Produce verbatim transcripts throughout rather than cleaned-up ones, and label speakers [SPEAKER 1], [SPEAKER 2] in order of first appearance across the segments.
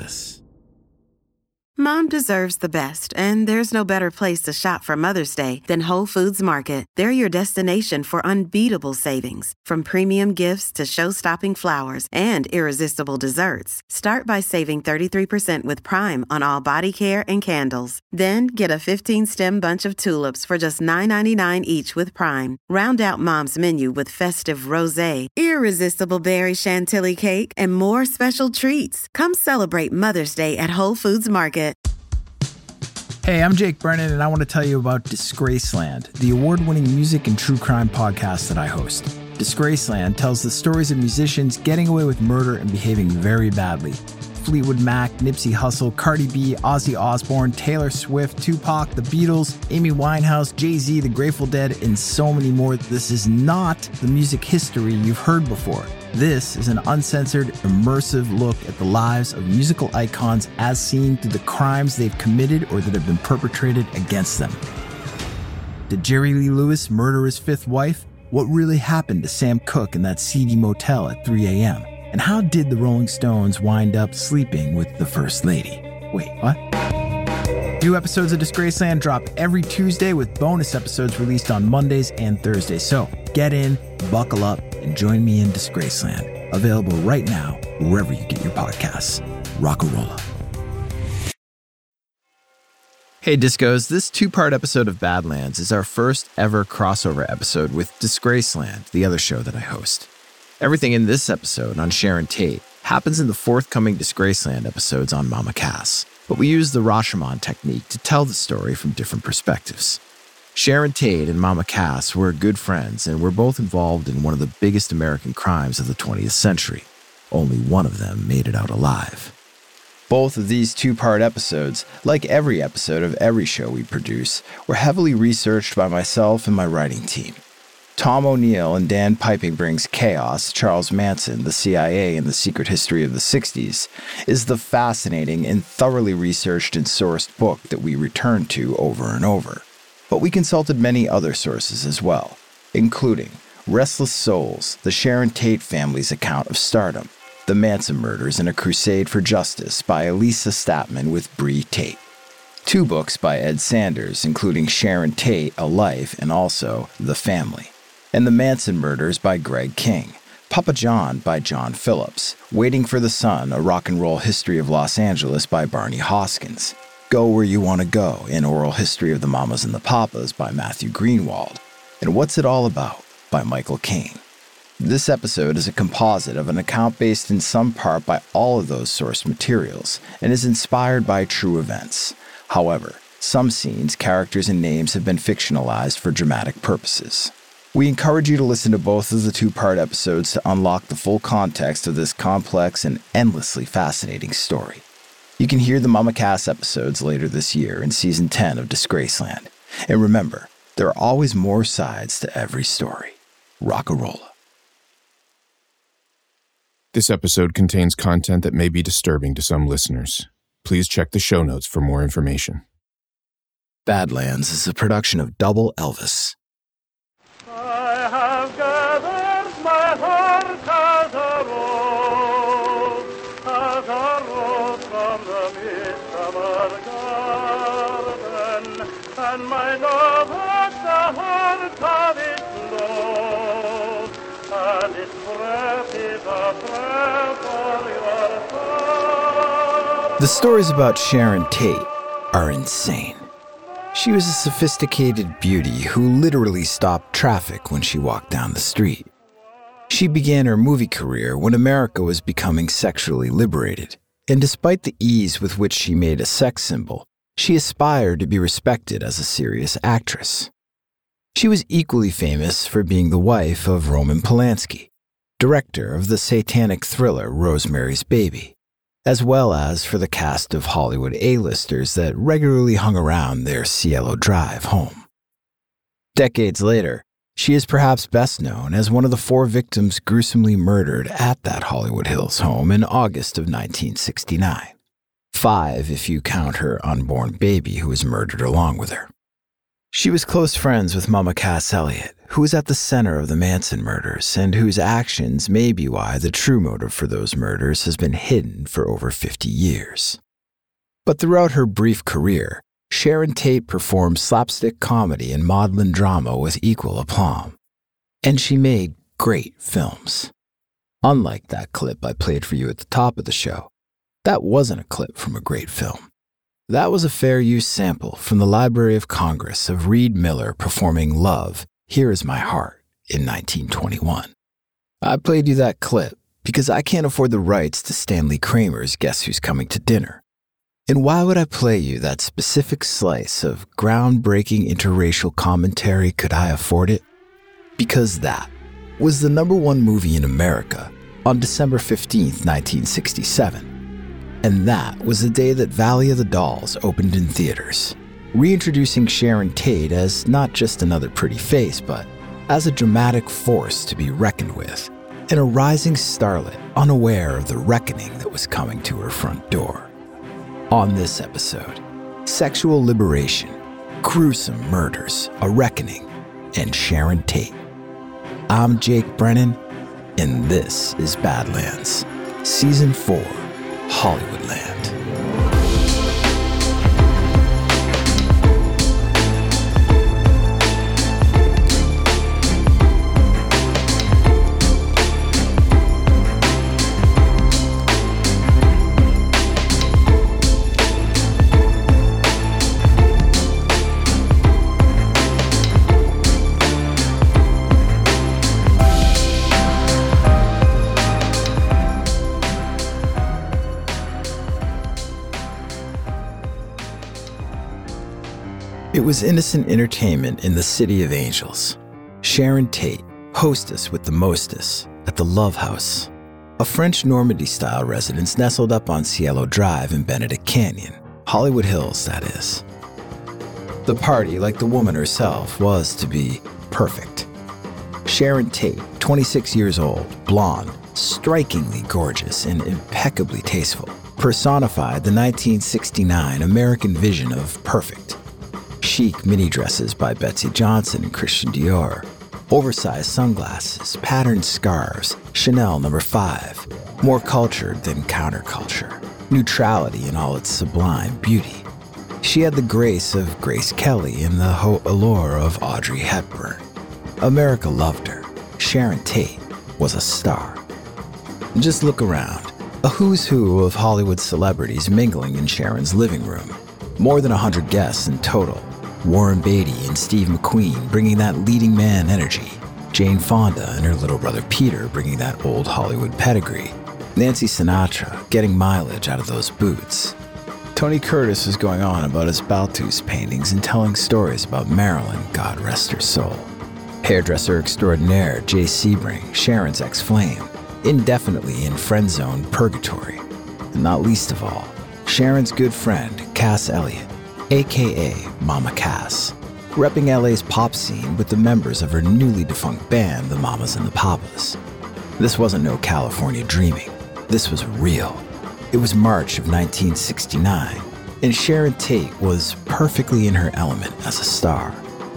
[SPEAKER 1] Elvis.
[SPEAKER 2] Mom deserves the best, and there's no better place to shop for Mother's Day than Whole Foods Market. They're your destination for unbeatable savings, from premium gifts to show-stopping flowers and irresistible desserts. Start by saving thirty-three percent with Prime on all body care and candles. Then get a fifteen-stem bunch of tulips for just nine ninety-nine each with Prime. Round out Mom's menu with festive rosé, irresistible berry chantilly cake, and more special treats. Come celebrate Mother's Day at Whole Foods Market.
[SPEAKER 3] Hey, I'm Jake Brennan, and I want to tell you about Disgraceland, the award-winning music and true crime podcast that I host. Disgraceland tells the stories of musicians getting away with murder and behaving very badly. Fleetwood Mac, Nipsey Hussle, Cardi B, Ozzy Osbourne, Taylor Swift, Tupac, The Beatles, Amy Winehouse, Jay-Z, The Grateful Dead, and so many more. This is not the music history you've heard before. This is an uncensored, immersive look at the lives of musical icons as seen through the crimes they've committed or that have been perpetrated against them. Did Jerry Lee Lewis murder his fifth wife? What really happened to Sam Cooke in that seedy motel at three a.m.? And how did the Rolling Stones wind up sleeping with the First Lady? Wait, what? New episodes of Disgraceland drop every Tuesday with bonus episodes released on Mondays and Thursdays. So get in, buckle up, and join me in Disgraceland. Available right now wherever you get your podcasts. Rock-a-rolla. Hey Discos, this two-part episode of Badlands is our first ever crossover episode with Disgraceland, the other show that I host. Everything in this episode on Sharon Tate happens in the forthcoming Disgraceland episodes on Mama Cass, but we use the Rashomon technique to tell the story from different perspectives. Sharon Tate and Mama Cass were good friends and were both involved in one of the biggest American crimes of the twentieth century. Only one of them made it out alive. Both of these two-part episodes, like every episode of every show we produce, were heavily researched by myself and my writing team. Tom O'Neill and Dan Piping Brings Chaos, Charles Manson, the C I A, and the Secret History of the sixties, is the fascinating and thoroughly researched and sourced book that we return to over and over. But we consulted many other sources as well, including Restless Souls, the Sharon Tate family's account of stardom, The Manson Murders and a Crusade for Justice by Elisa Statman with Bree Tate. Two books by Ed Sanders, including Sharon Tate, A Life, and also The Family. And The Manson Murders by Greg King, Papa John by John Phillips, Waiting for the Sun, A Rock and Roll History of Los Angeles by Barney Hoskins, Go Where You Want to Go, An Oral History of the Mamas and the Papas by Matthew Greenwald, and What's It All About by Michael Caine. This episode is a composite of an account based in some part by all of those sourced materials and is inspired by true events. However, some scenes, characters, and names have been fictionalized for dramatic purposes. We encourage you to listen to both of the two-part episodes to unlock the full context of this complex and endlessly fascinating story. You can hear the Mama Cass episodes later this year in Season ten of Disgraceland. And remember, there are always more sides to every story. Rock-a-rolla.
[SPEAKER 4] This episode contains content that may be disturbing to some listeners. Please check the show notes for more information.
[SPEAKER 3] Badlands is a production of Double Elvis.
[SPEAKER 5] I have gathered my heart as a rose, as a rose from the midsummer garden, and my love at the heart of its load, and its breath is a prayer for your soul.
[SPEAKER 3] The stories about Sharon Tate are insane. She was a sophisticated beauty who literally stopped traffic when she walked down the street. She began her movie career when America was becoming sexually liberated, and despite the ease with which she made a sex symbol, she aspired to be respected as a serious actress. She was equally famous for being the wife of Roman Polanski, director of the satanic thriller Rosemary's Baby, as well as for the cast of Hollywood A-listers that regularly hung around their Cielo Drive home. Decades later, she is perhaps best known as one of the four victims gruesomely murdered at that Hollywood Hills home in August of nineteen sixty-nine. Five if you count her unborn baby who was murdered along with her. She was close friends with Mama Cass Elliot, who was at the center of the Manson murders and whose actions may be why the true motive for those murders has been hidden for over fifty years. But throughout her brief career, Sharon Tate performed slapstick comedy and maudlin drama with equal aplomb. And she made great films. Unlike that clip I played for you at the top of the show, that wasn't a clip from a great film. That was a fair use sample from the Library of Congress of Reed Miller performing Love, Here Is My Heart in nineteen twenty-one. I played you that clip because I can't afford the rights to Stanley Kramer's Guess Who's Coming to Dinner. And why would I play you that specific slice of groundbreaking interracial commentary could I afford it? Because that was the number one movie in America on December fifteenth, nineteen sixty-seven. And that was the day that Valley of the Dolls opened in theaters, reintroducing Sharon Tate as not just another pretty face, but as a dramatic force to be reckoned with, and a rising starlet unaware of the reckoning that was coming to her front door. On this episode, sexual liberation, gruesome murders, a reckoning, and Sharon Tate. I'm Jake Brennan, and this is Badlands, Season four, Hollywoodland. It was innocent entertainment in the City of Angels. Sharon Tate, hostess with the mostess, at the Love House, a French Normandy-style residence nestled up on Cielo Drive in Benedict Canyon, Hollywood Hills, that is. The party, like the woman herself, was to be perfect. Sharon Tate, twenty-six years old, blonde, strikingly gorgeous, and impeccably tasteful, personified the nineteen sixty-nine American vision of perfect. Chic mini dresses by Betsy Johnson and Christian Dior, oversized sunglasses, patterned scarves, Chanel number five, more cultured than counterculture, neutrality in all its sublime beauty. She had the grace of Grace Kelly and the haute allure of Audrey Hepburn. America loved her. Sharon Tate was a star. Just look around, a who's who of Hollywood celebrities mingling in Sharon's living room. More than a hundred guests in total. Warren Beatty and Steve McQueen bringing that leading man energy. Jane Fonda and her little brother Peter bringing that old Hollywood pedigree. Nancy Sinatra getting mileage out of those boots. Tony Curtis was going on about his Balthus paintings and telling stories about Marilyn, God rest her soul. Hairdresser extraordinaire Jay Sebring, Sharon's ex-flame, indefinitely in friend-zone purgatory. And not least of all, Sharon's good friend Cass Elliot, a k a. Mama Cass, repping L A's pop scene with the members of her newly defunct band, the Mamas and the Papas. This wasn't no California dreaming. This was real. It was March of nineteen sixty-nine, and Sharon Tate was perfectly in her element as a star.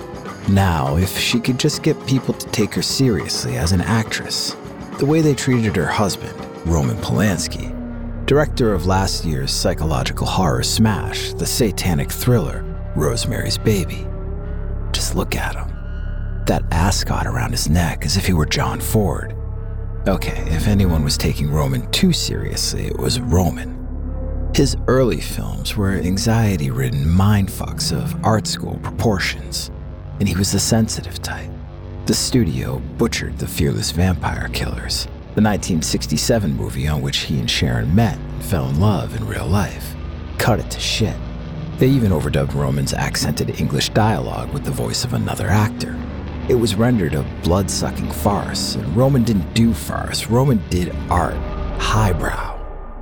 [SPEAKER 3] Now, if she could just get people to take her seriously as an actress, the way they treated her husband, Roman Polanski, director of last year's psychological horror smash, the satanic thriller, Rosemary's Baby. Just look at him. That ascot around his neck as if he were John Ford. Okay, if anyone was taking Roman too seriously, it was Roman. His early films were anxiety-ridden mindfucks of art school proportions, and he was the sensitive type. The studio butchered The Fearless Vampire Killers, the nineteen sixty-seven movie on which he and Sharon met and fell in love in real life. Cut it to shit. They even overdubbed Roman's accented English dialogue with the voice of another actor. It was rendered a blood-sucking farce, and Roman didn't do farce, Roman did art, highbrow.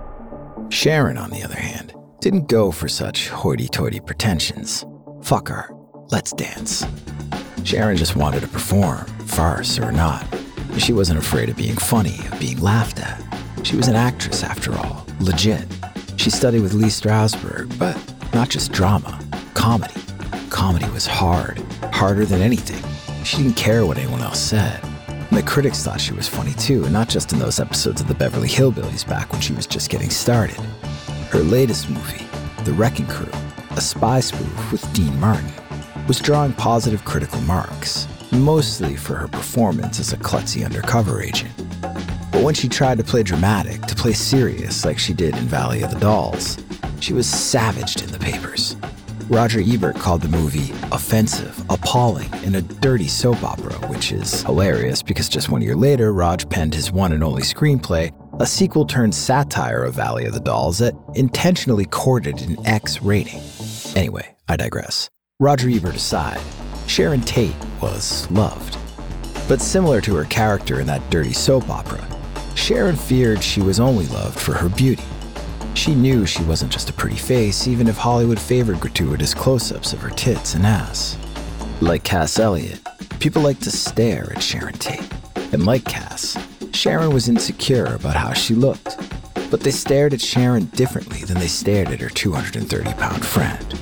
[SPEAKER 3] Sharon, on the other hand, didn't go for such hoity-toity pretensions. Fuck art, let's dance. Sharon just wanted to perform, farce or not. She wasn't afraid of being funny, of being laughed at. She was an actress, after all, legit. She studied with Lee Strasberg, but not just drama, comedy. Comedy was hard. harder than anything. She didn't care what anyone else said. And the critics thought she was funny too, and not just in those episodes of the Beverly Hillbillies back when she was just getting started. Her latest movie, The Wrecking Crew, a spy spoof with Dean Martin, was drawing positive critical marks, mostly for her performance as a klutzy undercover agent. But when she tried to play dramatic, to play serious like she did in Valley of the Dolls, she was savaged in the papers. Roger Ebert called the movie offensive, appalling, and a dirty soap opera, which is hilarious because just one year later, Raj penned his one and only screenplay, a sequel-turned satire of Valley of the Dolls that intentionally courted an X rating. Anyway, I digress. Roger Ebert aside, Sharon Tate was loved. But similar to her character in that dirty soap opera, Sharon feared she was only loved for her beauty. She knew she wasn't just a pretty face, even if Hollywood favored gratuitous close-ups of her tits and ass. Like Cass Elliot, people like to stare at Sharon Tate. And like Cass, Sharon was insecure about how she looked. But they stared at Sharon differently than they stared at her two hundred thirty pound friend.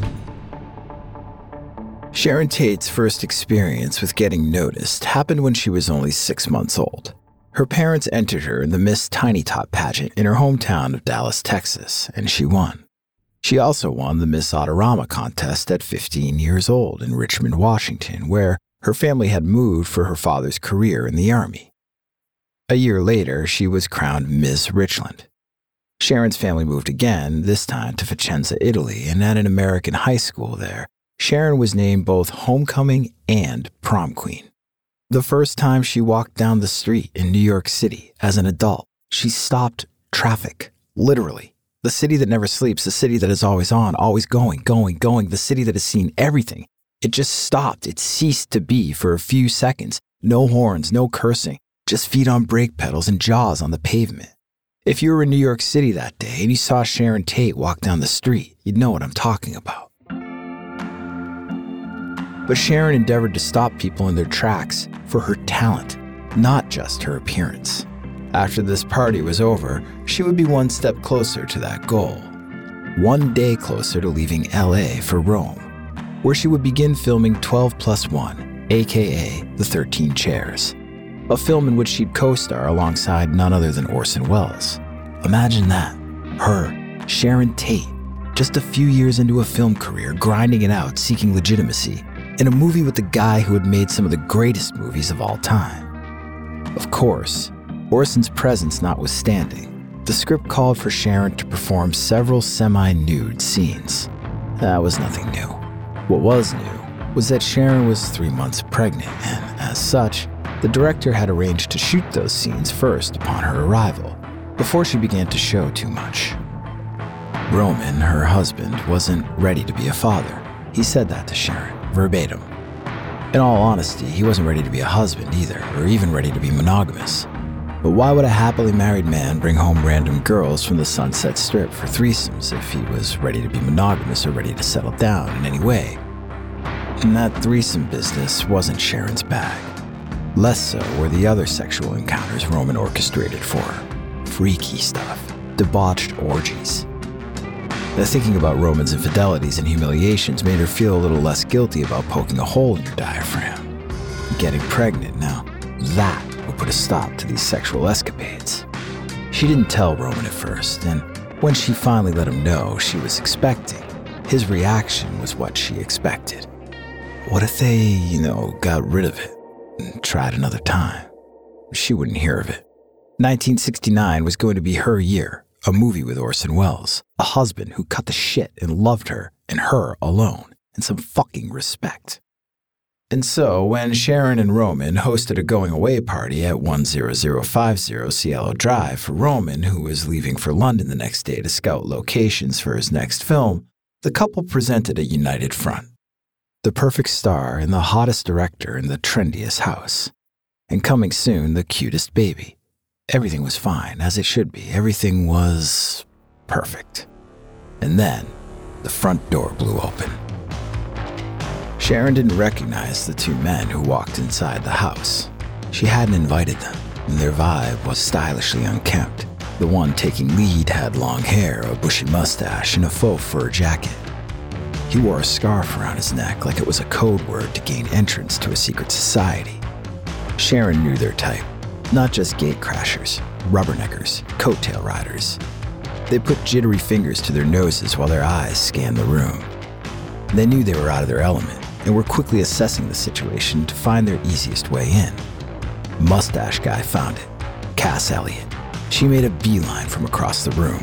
[SPEAKER 3] Sharon Tate's first experience with getting noticed happened when she was only six months old. Her parents entered her in the Miss Tiny Tot pageant in her hometown of Dallas, Texas, and she won. She also won the Miss Autorama contest at fifteen years old in Richmond, Washington, where her family had moved for her father's career in the Army. A year later, she was crowned Miss Richland. Sharon's family moved again, this time to Vicenza, Italy, and at an American high school there, Sharon was named both homecoming and prom queen. The first time she walked down the street in New York City as an adult, she stopped traffic, literally. The city that never sleeps, the city that is always on, always going, going, going, the city that has seen everything. It just stopped. It ceased to be for a few seconds. No horns, no cursing, just feet on brake pedals and jaws on the pavement. If you were in New York City that day and you saw Sharon Tate walk down the street, you'd know what I'm talking about. But Sharon endeavored to stop people in their tracks for her talent, not just her appearance. After this party was over, she would be one step closer to that goal. One day closer to leaving L A for Rome, where she would begin filming twelve plus one, aka The thirteen Chairs, a film in which she'd co-star alongside none other than Orson Welles. Imagine that, her, Sharon Tate, just a few years into a film career, grinding it out, seeking legitimacy, in a movie with the guy who had made some of the greatest movies of all time. Of course, Orson's presence notwithstanding, the script called for Sharon to perform several semi-nude scenes. That was nothing new. What was new was that Sharon was three months pregnant, and as such, the director had arranged to shoot those scenes first upon her arrival, before she began to show too much. Roman, her husband, wasn't ready to be a father. He said that to Sharon, verbatim. In all honesty, he wasn't ready to be a husband either, or even ready to be monogamous. But why would a happily married man bring home random girls from the Sunset Strip for threesomes if he was ready to be monogamous or ready to settle down in any way? And that threesome business wasn't Sharon's bag. Less so were the other sexual encounters Roman orchestrated for her. Freaky stuff, debauched orgies. The thinking about Roman's infidelities and humiliations made her feel a little less guilty about poking a hole in her diaphragm. Getting pregnant, now that would put a stop to these sexual escapades. She didn't tell Roman at first, and when she finally let him know she was expecting, his reaction was what she expected. What if they, you know, got rid of it and tried another time? She wouldn't hear of it. nineteen sixty-nine was going to be her year. A movie with Orson Welles, a husband who cut the shit and loved her, and her alone, and some fucking respect. And so, when Sharon and Roman hosted a going-away party at one zero zero five zero Cielo Drive for Roman, who was leaving for London the next day to scout locations for his next film, the couple presented a united front. The perfect star and the hottest director in the trendiest house. And coming soon, the cutest baby. Everything was fine, as it should be. Everything was perfect. And then, the front door blew open. Sharon didn't recognize the two men who walked inside the house. She hadn't invited them, and their vibe was stylishly unkempt. The one taking lead had long hair, a bushy mustache, and a faux fur jacket. He wore a scarf around his neck like it was a code word to gain entrance to a secret society. Sharon knew their type, not just gate crashers, rubberneckers, coattail riders. They put jittery fingers to their noses while their eyes scanned the room. They knew they were out of their element and were quickly assessing the situation to find their easiest way in. Mustache guy found it, Cass Elliot. She made a beeline from across the room.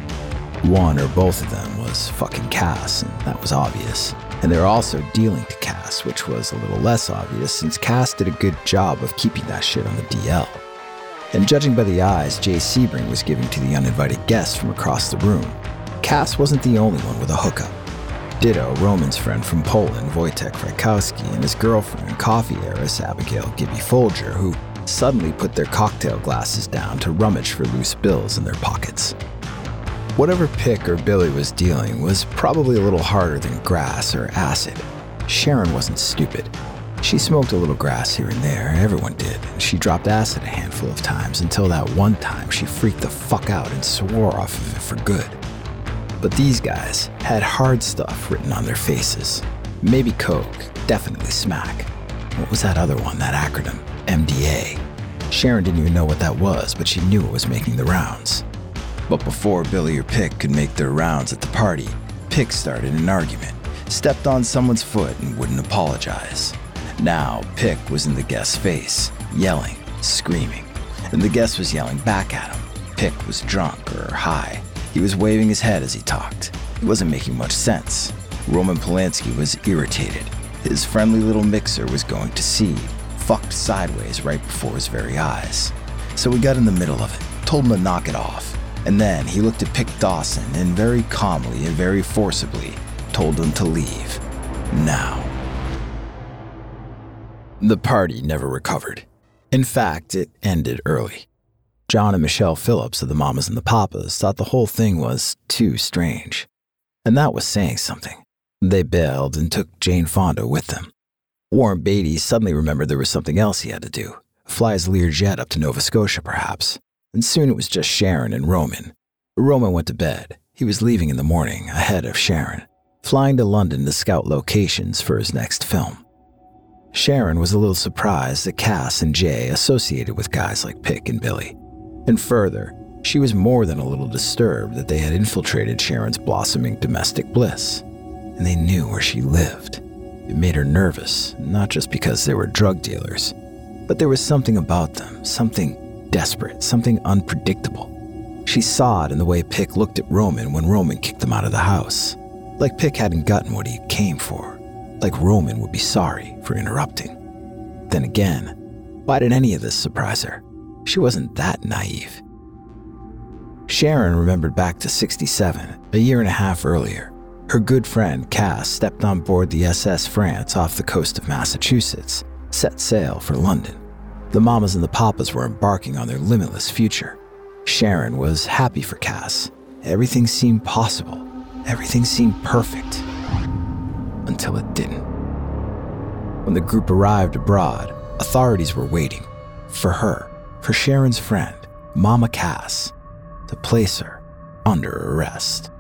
[SPEAKER 3] One or both of them was fucking Cass, and that was obvious. And they were also dealing to Cass, which was a little less obvious since Cass did a good job of keeping that shit on the D L. And judging by the eyes Jay Sebring was giving to the uninvited guests from across the room, Cass wasn't the only one with a hookup. Ditto Roman's friend from Poland, Wojtek Frykowski, and his girlfriend, coffee heiress Abigail Gibby Folger, who suddenly put their cocktail glasses down to rummage for loose bills in their pockets. Whatever Pick or Billy was dealing was probably a little harder than grass or acid. Sharon wasn't stupid. She smoked a little grass here and there, everyone did, and she dropped acid a handful of times until that one time she freaked the fuck out and swore off of it for good. But these guys had hard stuff written on their faces. Maybe coke, definitely smack. What was that other one, that acronym? M D A. Sharon didn't even know what that was, but she knew it was making the rounds. But before Billy or Pick could make their rounds at the party, Pick started an argument, stepped on someone's foot and wouldn't apologize. Now, Pick was in the guest's face, yelling, screaming, and the guest was yelling back at him. Pick was drunk or high. He was waving his head as he talked. It wasn't making much sense. Roman Polanski was irritated. His friendly little mixer was going to seed, fucked sideways right before his very eyes. So we got in the middle of it, told him to knock it off. And then he looked at Pick Dawson and very calmly and very forcibly told him to leave. Now. The party never recovered. In fact, it ended early. John and Michelle Phillips of the Mamas and the Papas thought the whole thing was too strange. And that was saying something. They bailed and took Jane Fonda with them. Warren Beatty suddenly remembered there was something else he had to do. Fly his Learjet up to Nova Scotia, perhaps. And soon it was just Sharon and Roman. Roman went to bed. He was leaving in the morning, ahead of Sharon, flying to London to scout locations for his next film. Sharon was a little surprised that Cass and Jay associated with guys like Pick and Billy. And further, she was more than a little disturbed that they had infiltrated Sharon's blossoming domestic bliss. And they knew where she lived. It made her nervous, not just because they were drug dealers, but there was something about them, something desperate, something unpredictable. She saw it in the way Pick looked at Roman when Roman kicked them out of the house. Like Pick hadn't gotten what he came for. Like Roman would be sorry for interrupting. Then again, why did any of this surprise her? She wasn't that naive. Sharon remembered back to sixty-seven, a year and a half earlier. Her good friend Cass stepped on board the S S France off the coast of Massachusetts, set sail for London. The Mamas and the Papas were embarking on their limitless future. Sharon was happy for Cass. Everything seemed possible. Everything seemed perfect. Until it didn't. When the group arrived abroad, authorities were waiting. For her, for Sharon's friend, Mama Cass, to place her under arrest.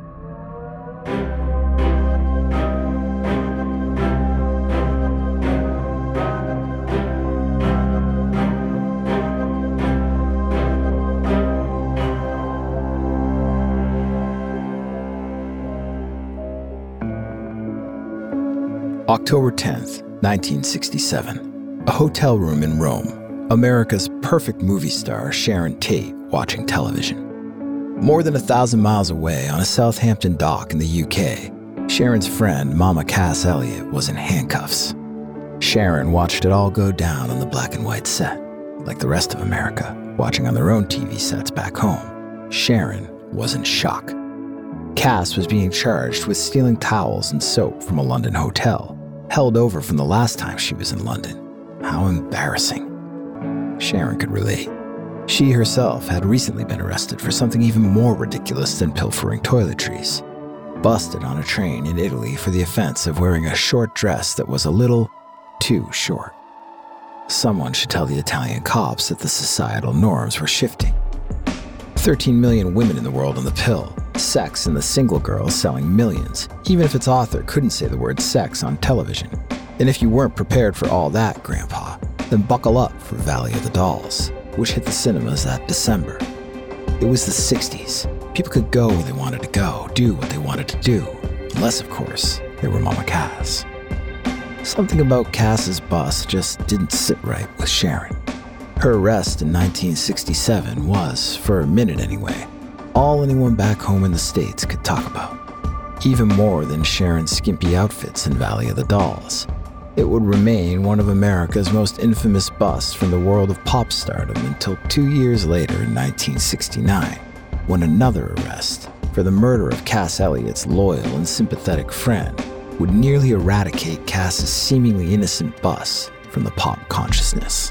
[SPEAKER 3] October tenth, nineteen sixty-seven. A hotel room in Rome. America's perfect movie star Sharon Tate watching television. More than a thousand miles away on a Southampton dock in the U K, Sharon's friend Mama Cass Elliot was in handcuffs. Sharon watched it all go down on the black and white set. Like the rest of America, watching on their own T V sets back home, Sharon was in shock. Cass was being charged with stealing towels and soap from a London hotel, held over from the last time she was in London. How embarrassing. Sharon could relate. She herself had recently been arrested for something even more ridiculous than pilfering toiletries. Busted on a train in Italy for the offense of wearing a short dress that was a little too short. Someone should tell the Italian cops that the societal norms were shifting. thirteen million women in the world on the pill, Sex and the Single Girl selling millions, even if its author couldn't say the word sex on television. And if you weren't prepared for all that, Grandpa, then buckle up for Valley of the Dolls, which hit the cinemas that December. It was the sixties. People could go where they wanted to go, do what they wanted to do, unless, of course, they were Mama Cass. Something about Cass's bus just didn't sit right with Sharon. Her arrest in nineteen sixty-seven was, for a minute anyway, all anyone back home in the States could talk about. Even more than Sharon's skimpy outfits in Valley of the Dolls. It would remain one of America's most infamous busts from the world of pop stardom until two years later in nineteen sixty-nine, when another arrest for the murder of Cass Elliott's loyal and sympathetic friend would nearly eradicate Cass's seemingly innocent bust from the pop consciousness.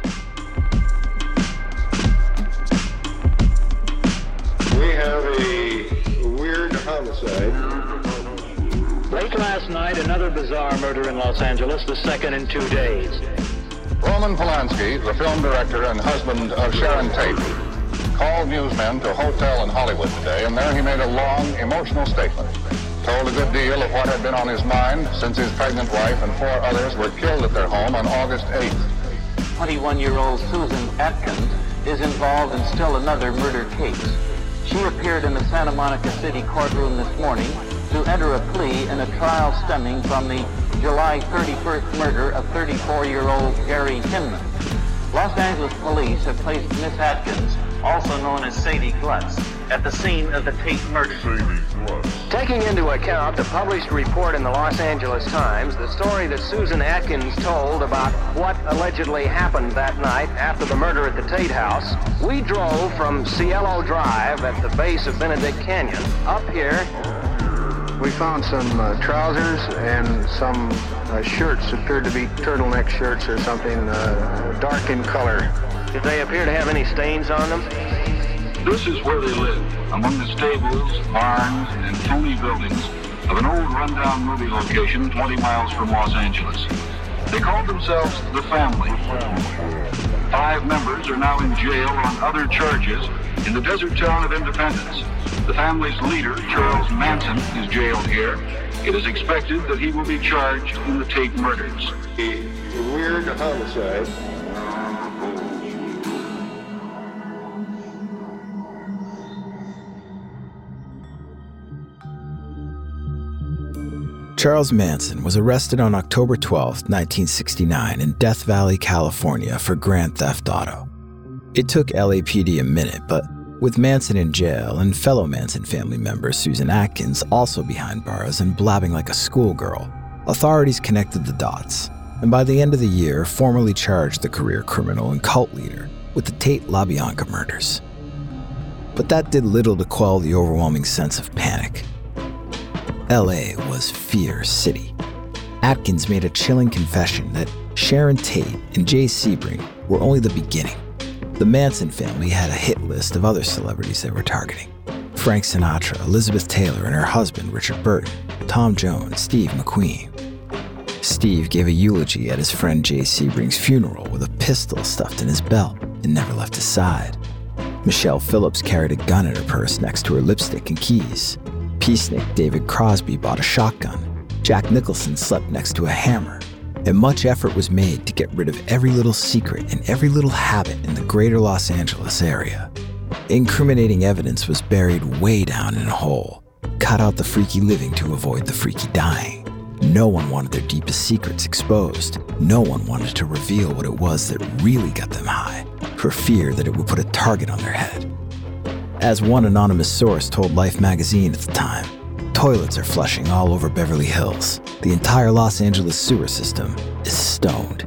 [SPEAKER 1] We have a weird homicide.
[SPEAKER 6] Late last night, another bizarre murder in Los Angeles, the second in two days.
[SPEAKER 7] Roman Polanski, the film director and husband of Sharon Tate, called newsmen to a hotel in Hollywood today, and there he made a long, emotional statement. Told a good deal of what had been on his mind since his pregnant wife and four others were killed at their home on August eighth.
[SPEAKER 6] twenty-one-year-old Susan Atkins is involved in still another murder case. She appeared in the Santa Monica City courtroom this morning to enter a plea in a trial stemming from the July thirty-first murder of thirty-four-year-old Gary Hinman. Los Angeles police have placed Miss Atkins, also known as Sadie Glutz, at the scene of the Tate murder.
[SPEAKER 8] Taking into account the published report in the Los Angeles Times, the story that Susan Atkins told about what allegedly happened that night after the murder at the Tate house, we drove from Cielo Drive at the base of Benedict Canyon up here.
[SPEAKER 1] We found some uh, trousers and some uh, shirts, appeared to be turtleneck shirts or something, uh, dark in color.
[SPEAKER 8] Did they appear to have any stains on them?
[SPEAKER 9] This is where they live, among the stables, barns, and phony buildings of an old rundown movie location twenty miles from Los Angeles. They called themselves The Family. Five members are now in jail on other charges in the desert town of Independence. The family's leader, Charles Manson, is jailed here. It is expected that he will be charged in the Tate murders.
[SPEAKER 1] A weird homicide.
[SPEAKER 3] Charles Manson was arrested on October twelfth, nineteen sixty-nine in Death Valley, California for grand theft auto. It took L A P D a minute, but with Manson in jail and fellow Manson family member Susan Atkins also behind bars and blabbing like a schoolgirl, authorities connected the dots, and by the end of the year formally charged the career criminal and cult leader with the Tate LaBianca murders. But that did little to quell the overwhelming sense of panic. L A was Fear City. Atkins made a chilling confession that Sharon Tate and Jay Sebring were only the beginning. The Manson family had a hit list of other celebrities they were targeting. Frank Sinatra, Elizabeth Taylor and her husband Richard Burton, Tom Jones, Steve McQueen. Steve gave a eulogy at his friend Jay Sebring's funeral with a pistol stuffed in his belt and never left his side. Michelle Phillips carried a gun in her purse next to her lipstick and keys. Peacenik David Crosby bought a shotgun. Jack Nicholson slept next to a hammer. And much effort was made to get rid of every little secret and every little habit in the greater Los Angeles area. Incriminating evidence was buried way down in a hole. Cut out the freaky living to avoid the freaky dying. No one wanted their deepest secrets exposed. No one wanted to reveal what it was that really got them high, for fear that it would put a target on their head. As one anonymous source told Life magazine at the time, toilets are flushing all over Beverly Hills. The entire Los Angeles sewer system is stoned.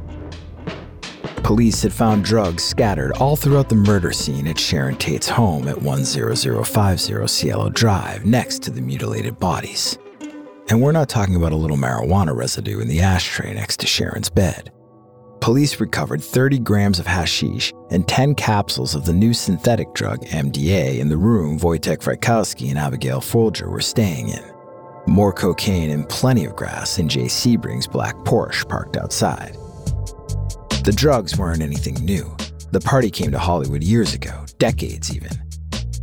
[SPEAKER 3] Police had found drugs scattered all throughout the murder scene at Sharon Tate's home at one zero zero five zero Cielo Drive, next to the mutilated bodies. And we're not talking about a little marijuana residue in the ashtray next to Sharon's bed. Police recovered thirty grams of hashish and ten capsules of the new synthetic drug M D A in the room Wojtek Frykowski and Abigail Folger were staying in. More cocaine and plenty of grass in Jay Sebring's black Porsche parked outside. The drugs weren't anything new. The party came to Hollywood years ago, decades even.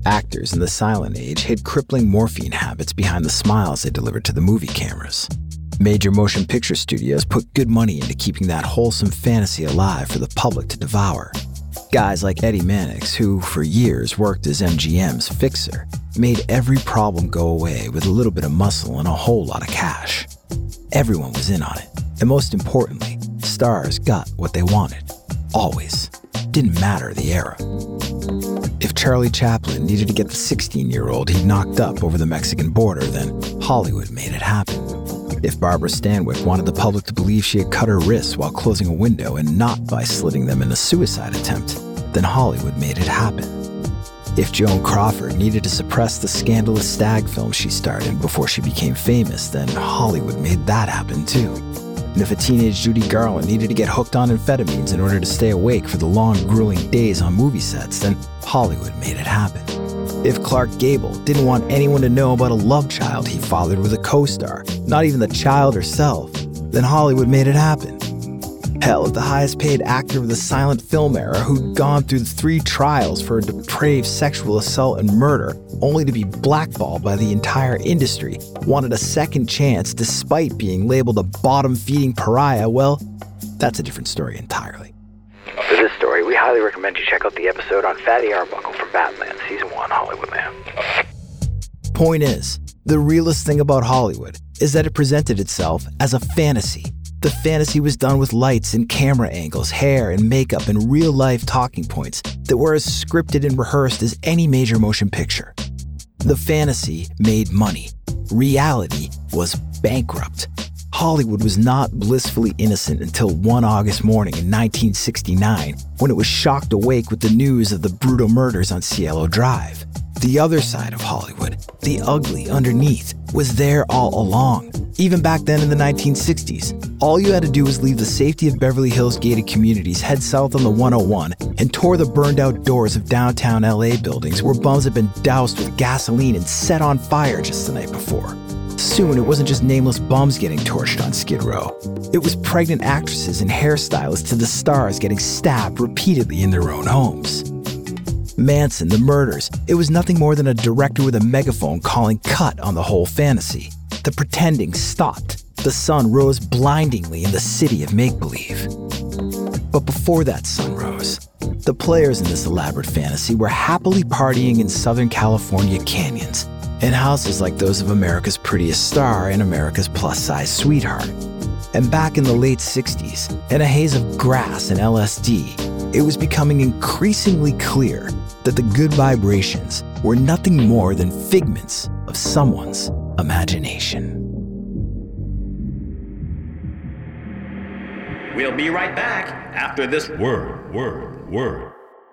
[SPEAKER 3] Actors in the silent age hid crippling morphine habits behind the smiles they delivered to the movie cameras. Major motion picture studios put good money into keeping that wholesome fantasy alive for the public to devour. Guys like Eddie Mannix, who for years worked as M G M's fixer, made every problem go away with a little bit of muscle and a whole lot of cash. Everyone was in on it, and most importantly, stars got what they wanted. Always. Didn't matter the era. If Charlie Chaplin needed to get the sixteen-year-old he knocked up over the Mexican border, then Hollywood made it happen. If Barbara Stanwyck wanted the public to believe she had cut her wrists while closing a window and not by slitting them in a suicide attempt, then Hollywood made it happen. If Joan Crawford needed to suppress the scandalous stag film she starred in before she became famous, then Hollywood made that happen too. And if a teenage Judy Garland needed to get hooked on amphetamines in order to stay awake for the long, grueling days on movie sets, then Hollywood made it happen. If Clark Gable didn't want anyone to know about a love child he fathered with a co-star, not even the child herself, then Hollywood made it happen. Hell, if the highest paid actor of the silent film era, who'd gone through three trials for a depraved sexual assault and murder, only to be blackballed by the entire industry, wanted a second chance despite being labeled a bottom-feeding pariah, well, that's a different story entirely.
[SPEAKER 10] For this story, we highly recommend you check out the episode on Fatty Arbuckle from Batman Season one, Hollywood Man.
[SPEAKER 3] Point is, the realest thing about Hollywood is that it presented itself as a fantasy. The fantasy was done with lights and camera angles, hair and makeup, and real-life talking points that were as scripted and rehearsed as any major motion picture. The fantasy made money. Reality was bankrupt. Hollywood was not blissfully innocent until one August morning in nineteen sixty-nine, when it was shocked awake with the news of the brutal murders on Cielo Drive. The other side of Hollywood, the ugly underneath, was there all along. Even back then in the nineteen sixties, all you had to do was leave the safety of Beverly Hills gated communities, head south on the one oh one, and tour the burned out doors of downtown L A buildings where bums had been doused with gasoline and set on fire just the night before. Soon, it wasn't just nameless bums getting torched on Skid Row. It was pregnant actresses and hairstylists to the stars getting stabbed repeatedly in their own homes. Manson, the murders, it was nothing more than a director with a megaphone calling cut on the whole fantasy. The pretending stopped. The sun rose blindingly in the city of make-believe. But before that sun rose, the players in this elaborate fantasy were happily partying in Southern California canyons, in houses like those of America's prettiest star and America's plus-size sweetheart. And back in the late sixties, in a haze of grass and L S D, it was becoming increasingly clear that the good vibrations were nothing more than figments of someone's imagination.
[SPEAKER 11] We'll be right back after this word, word, word.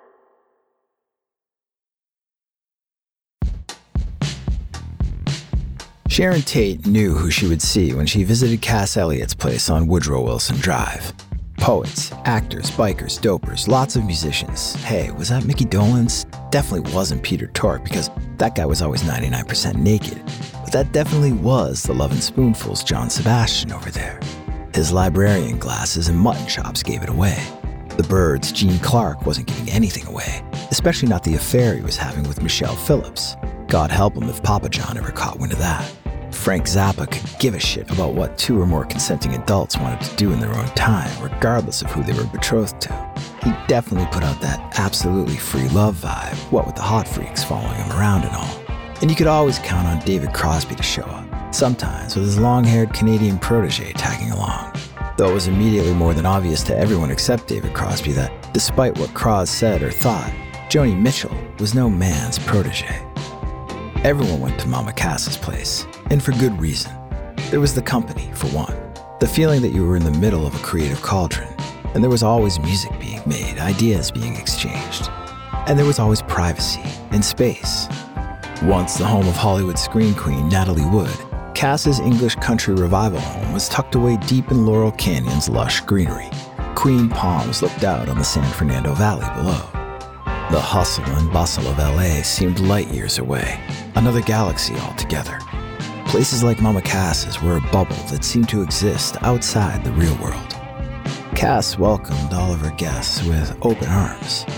[SPEAKER 3] Sharon Tate knew who she would see when she visited Cass Elliott's place on Woodrow Wilson Drive. Poets, actors, bikers, dopers, lots of musicians. Hey, was that Mickey Dolenz? Definitely wasn't Peter Tork, because that guy was always ninety-nine percent naked. But that definitely was the Lovin' Spoonful's John Sebastian over there. His librarian glasses and mutton chops gave it away. The Byrds' Gene Clark wasn't giving anything away, especially not the affair he was having with Michelle Phillips. God help him if Papa John ever caught wind of that. Frank Zappa could give a shit about what two or more consenting adults wanted to do in their own time, regardless of who they were betrothed to. He definitely put out that absolutely free love vibe, what with the hot freaks following him around and all. And you could always count on David Crosby to show up, sometimes with his long-haired Canadian protege tagging along. Though it was immediately more than obvious to everyone except David Crosby that, despite what Cros said or thought, Joni Mitchell was no man's protege. Everyone went to Mama Cass's place, and for good reason. There was the company, for one. The feeling that you were in the middle of a creative cauldron, and there was always music being made, ideas being exchanged. And there was always privacy and space. Once the home of Hollywood screen queen Natalie Wood, Cass's English country revival home was tucked away deep in Laurel Canyon's lush greenery. Green palms looked out on the San Fernando Valley below. The hustle and bustle of L A seemed light years away, another galaxy altogether. Places like Mama Cass's were a bubble that seemed to exist outside the real world. Cass welcomed all of her guests with open arms.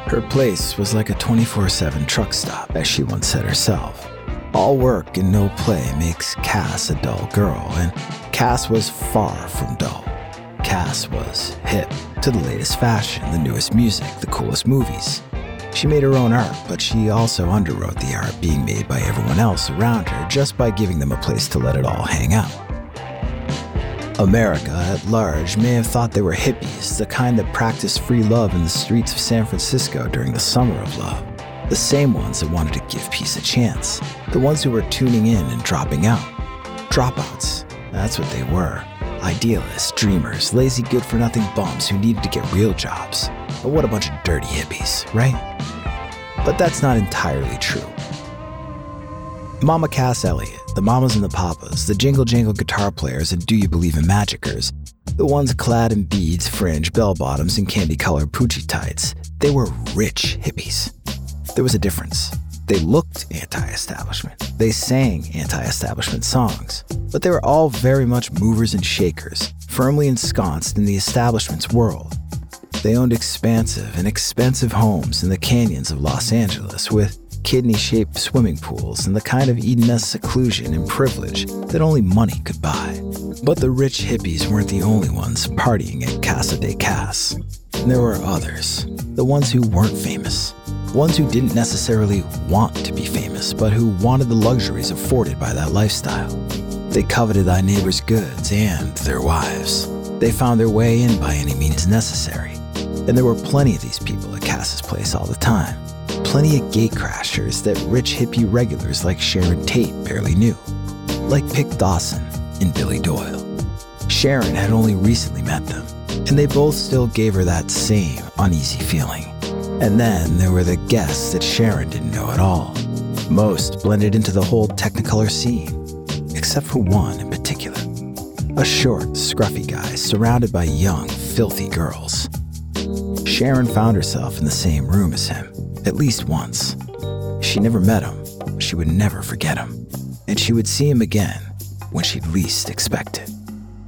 [SPEAKER 3] Her place was like a twenty-four seven truck stop, as she once said herself. All work and no play makes Cass a dull girl, and Cass was far from dull. Cass was hip to the latest fashion, the newest music, the coolest movies. She made her own art, but she also underwrote the art being made by everyone else around her just by giving them a place to let it all hang out. America at large may have thought they were hippies, the kind that practiced free love in the streets of San Francisco during the summer of love. The same ones that wanted to give peace a chance. The ones who were tuning in and dropping out. Dropouts, that's what they were. Idealists, dreamers, lazy good-for-nothing bums who needed to get real jobs. But what a bunch of dirty hippies, right? But that's not entirely true. Mama Cass Elliot, the mamas and the papas, the jingle-jangle guitar players and do you believe in magickers, the ones clad in beads, fringe, bell-bottoms, and candy-colored poochie tights, they were rich hippies. There was a difference. They looked anti-establishment. They sang anti-establishment songs. But they were all very much movers and shakers, firmly ensconced in the establishment's world. They owned expansive and expensive homes in the canyons of Los Angeles with kidney-shaped swimming pools and the kind of Eden-esque seclusion and privilege that only money could buy. But the rich hippies weren't the only ones partying at Casa de Cass. There were others, the ones who weren't famous, ones who didn't necessarily want to be famous, but who wanted the luxuries afforded by that lifestyle. They coveted thy neighbor's goods and their wives. They found their way in by any means necessary. And there were plenty of these people at Cass's place all the time. Plenty of gatecrashers that rich hippie regulars like Sharon Tate barely knew. Like Pick Dawson and Billy Doyle. Sharon had only recently met them, and they both still gave her that same uneasy feeling. And then there were the guests that Sharon didn't know at all. Most blended into the whole Technicolor scene, except for one in particular. A short, scruffy guy surrounded by young, filthy girls. Sharon found herself in the same room as him, at least once. She never met him, she would never forget him, and she would see him again when she'd least expect it.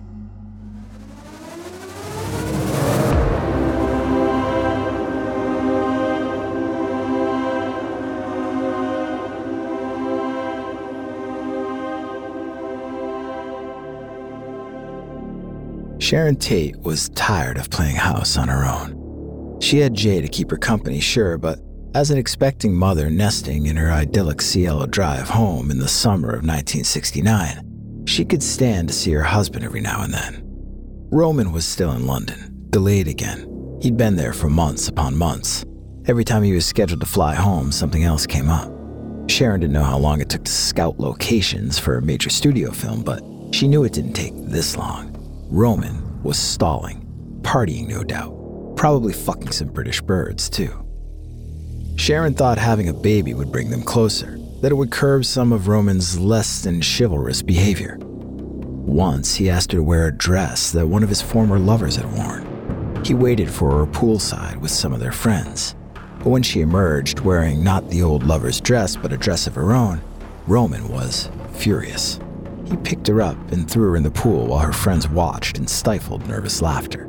[SPEAKER 3] Sharon Tate was tired of playing house on her own. She had Jay to keep her company, sure, but as an expecting mother nesting in her idyllic Cielo Drive home in the summer of nineteen sixty-nine, she could stand to see her husband every now and then. Roman was still in London, delayed again. He'd been there for months upon months. Every time he was scheduled to fly home, something else came up. Sharon didn't know how long it took to scout locations for a major studio film, but she knew it didn't take this long. Roman was stalling, partying no doubt, probably fucking some British birds too. Sharon thought having a baby would bring them closer, that it would curb some of Roman's less than chivalrous behavior. Once he asked her to wear a dress that one of his former lovers had worn. He waited for her poolside with some of their friends, but when she emerged wearing not the old lover's dress but a dress of her own, Roman was furious. He picked her up and threw her in the pool while her friends watched and stifled nervous laughter.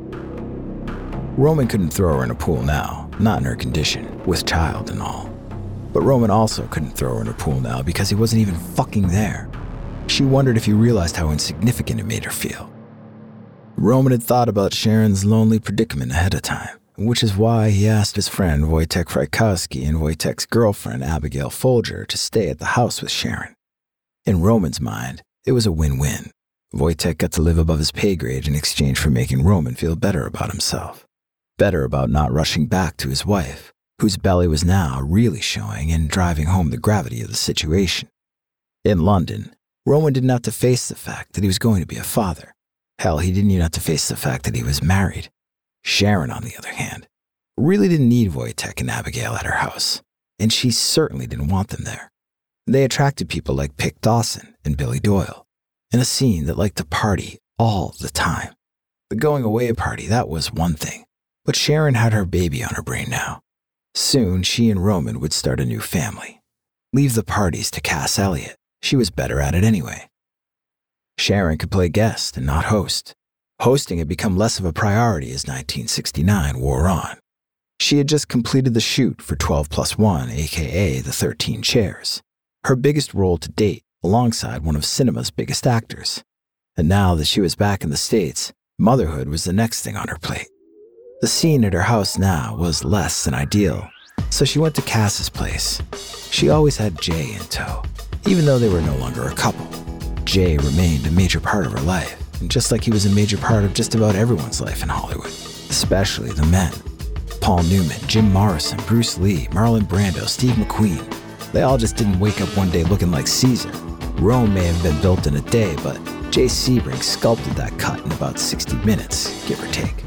[SPEAKER 3] Roman couldn't throw her in a pool now, not in her condition, with child and all. But Roman also couldn't throw her in a pool now because he wasn't even fucking there. She wondered if he realized how insignificant it made her feel. Roman had thought about Sharon's lonely predicament ahead of time, which is why he asked his friend Wojtek Frykowski and Wojtek's girlfriend Abigail Folger to stay at the house with Sharon. In Roman's mind, it was a win-win. Wojtek got to live above his pay grade in exchange for making Roman feel better about himself. Better about not rushing back to his wife, whose belly was now really showing and driving home the gravity of the situation. In London, Roman didn't have to face the fact that he was going to be a father. Hell, he didn't even have to face the fact that he was married. Sharon, on the other hand, really didn't need Wojtek and Abigail at her house, and she certainly didn't want them there. They attracted people like Pick Dawson and Billy Doyle, in a scene that liked to party all the time. The going-away party, that was one thing, but Sharon had her baby on her brain now. Soon, she and Roman would start a new family. Leave the parties to Cass Elliot. She was better at it anyway. Sharon could play guest and not host. Hosting had become less of a priority as nineteen sixty-nine wore on. She had just completed the shoot for twelve plus one, aka the thirteen Chairs, her biggest role to date, alongside one of cinema's biggest actors. And now that she was back in the States, motherhood was the next thing on her plate. The scene at her house now was less than ideal, so she went to Cass's place. She always had Jay in tow, even though they were no longer a couple. Jay remained a major part of her life, and just like he was a major part of just about everyone's life in Hollywood, especially the men. Paul Newman, Jim Morrison, Bruce Lee, Marlon Brando, Steve McQueen. They all just didn't wake up one day looking like Caesar. Rome may have been built in a day, but Jay Sebring sculpted that cut in about sixty minutes, give or take.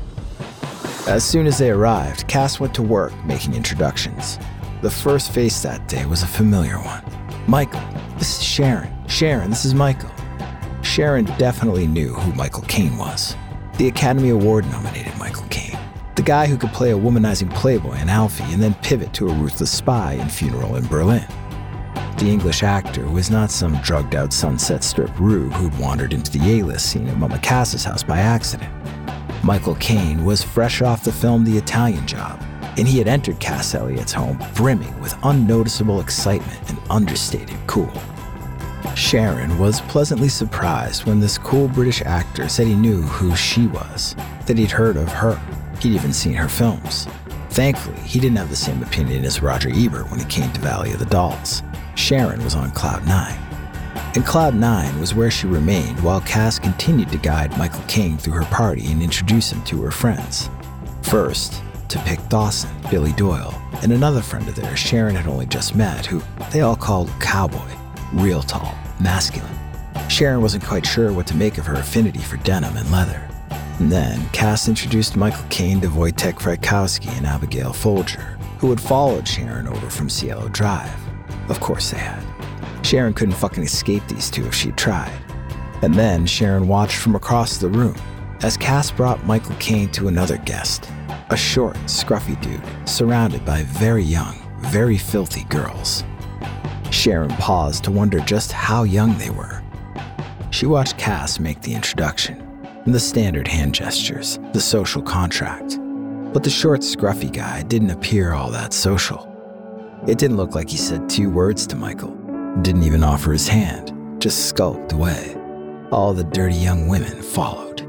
[SPEAKER 3] As soon as they arrived, Cass went to work making introductions. The first face that day was a familiar one. Michael, this is Sharon. Sharon, this is Michael. Sharon definitely knew who Michael Caine was. The Academy Award-nominated Michael Caine. The guy who could play a womanizing playboy in Alfie and then pivot to a ruthless spy in Funeral in Berlin. The English actor was not some drugged-out Sunset Strip rube who'd wandered into the A-list scene at Mama Cass's house by accident. Michael Caine was fresh off the film The Italian Job, and he had entered Cass Elliott's home brimming with unnoticeable excitement and understated cool. Sharon was pleasantly surprised when this cool British actor said he knew who she was, that he'd heard of her. He'd even seen her films. Thankfully, he didn't have the same opinion as Roger Ebert when it came to Valley of the Dolls. Sharon was on Cloud Nine. And Cloud Nine was where she remained while Cass continued to guide Michael Caine through her party and introduce him to her friends. First, to pick Dawson, Billy Doyle, and another friend of theirs Sharon had only just met, who they all called Cowboy, real tall, masculine. Sharon wasn't quite sure what to make of her affinity for denim and leather. And then Cass introduced Michael Caine to Wojtek Frykowski and Abigail Folger, who had followed Sharon over from Cielo Drive. Of course they had. Sharon couldn't fucking escape these two if she'd tried. And then Sharon watched from across the room as Cass brought Michael Caine to another guest, a short, scruffy dude surrounded by very young, very filthy girls. Sharon paused to wonder just how young they were. She watched Cass make the introduction, the standard hand gestures, the social contract. But the short, scruffy guy didn't appear all that social. It didn't look like he said two words to Michael, didn't even offer his hand, just skulked away. All the dirty young women followed.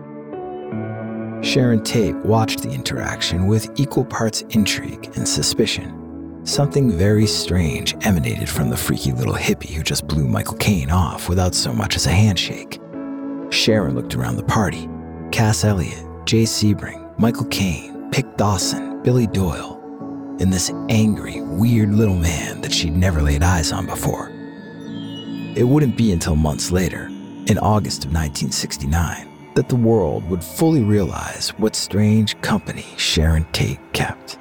[SPEAKER 3] Sharon Tate watched the interaction with equal parts intrigue and suspicion. Something very strange emanated from the freaky little hippie who just blew Michael Caine off without so much as a handshake. Sharon looked around the party. Cass Elliott, Jay Sebring, Michael Caine, Pick Dawson, Billy Doyle, and this angry, weird little man that she'd never laid eyes on before. It wouldn't be until months later, in August of nineteen sixty-nine, that the world would fully realize what strange company Sharon Tate kept.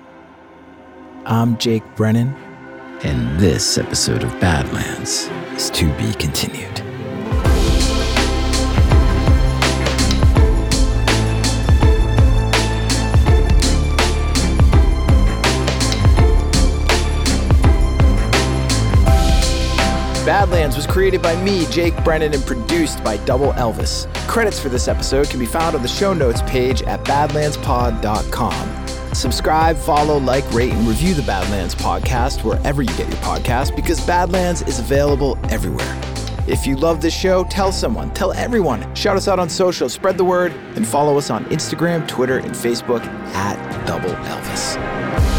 [SPEAKER 3] I'm Jake Brennan, and this episode of Badlands is to be continued. Badlands was created by me, Jake Brennan, and produced by Double Elvis. Credits for this episode can be found on the show notes page at badlands pod dot com. Subscribe, follow, like, rate, and review the Badlands podcast wherever you get your podcast, because Badlands is available everywhere. If you love this show, tell someone, tell everyone. Shout us out on social, spread the word, and follow us on Instagram, Twitter, and Facebook at Double Elvis.